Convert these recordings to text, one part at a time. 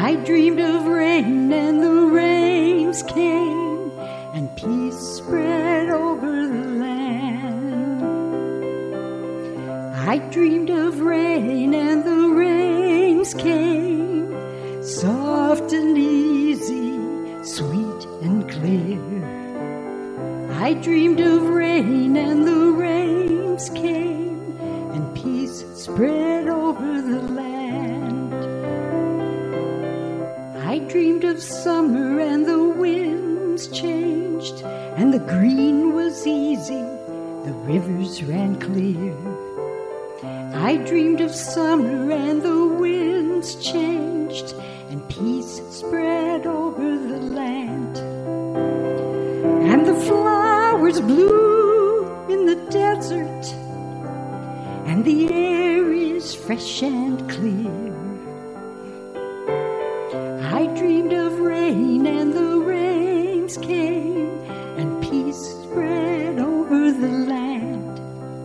I dreamed of rain and the rains came, and peace spread over the land. I dreamed of rain and the rains came, soft and easy, sweet and clear. I dreamed of rain and the rains came, and peace spread over the land. I dreamed of summer and the winds changed, and the green was easy, the rivers ran clear. I dreamed of summer and the winds changed, and peace spread over the land. And the flowers blew in the desert, and the air is fresh and clear. I dreamed of rain and the rains came, and peace spread over the land.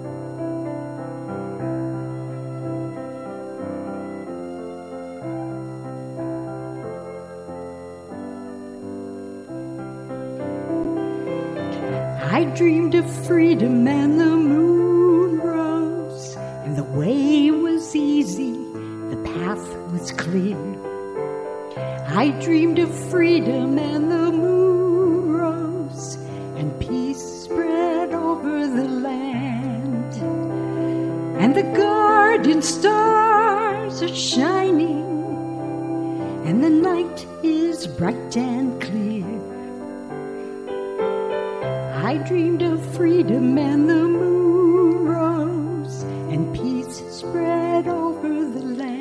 I dreamed of freedom and the moon rose, and the way was easy, the path was clear. I dreamed of freedom and the moon rose, and peace spread over the land. And the garden stars are shining, and the night is bright and clear. I dreamed of freedom and the moon rose, and peace spread over the land.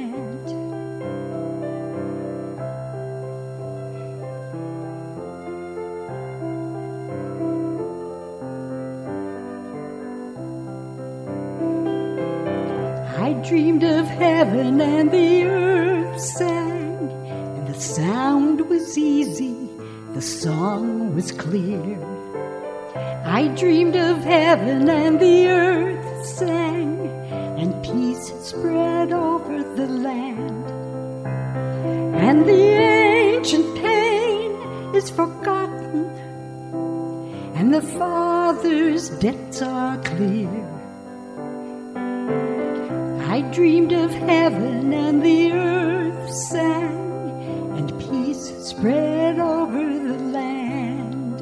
I dreamed of heaven and the earth sang, and the sound was easy, the song was clear. I dreamed of heaven and the earth sang, and peace spread over the land. And the ancient pain is forgotten, and the Father's debts are clear. I dreamed of heaven and the earth sang, and peace spread over the land.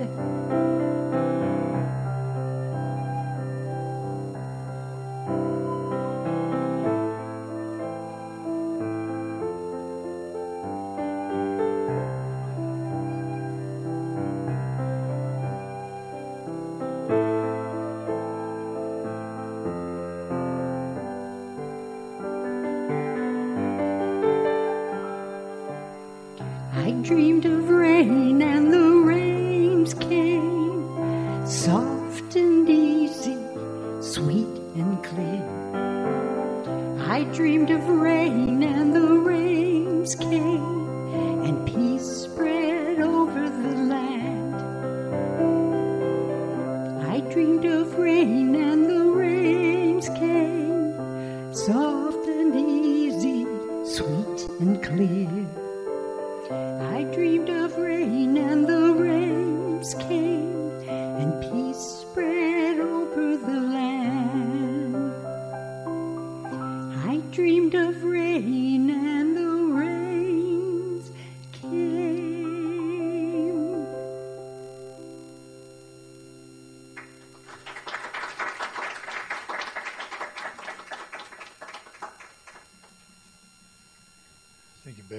I dreamed of rain and the rains came, soft and easy, sweet and clear. I dreamed of rain and the rains came, and peace spread over the land. I dreamed of rain and the rains came, soft and easy, sweet and clear. I dreamed of rain and the rains came, and peace spread over the land. I dreamed of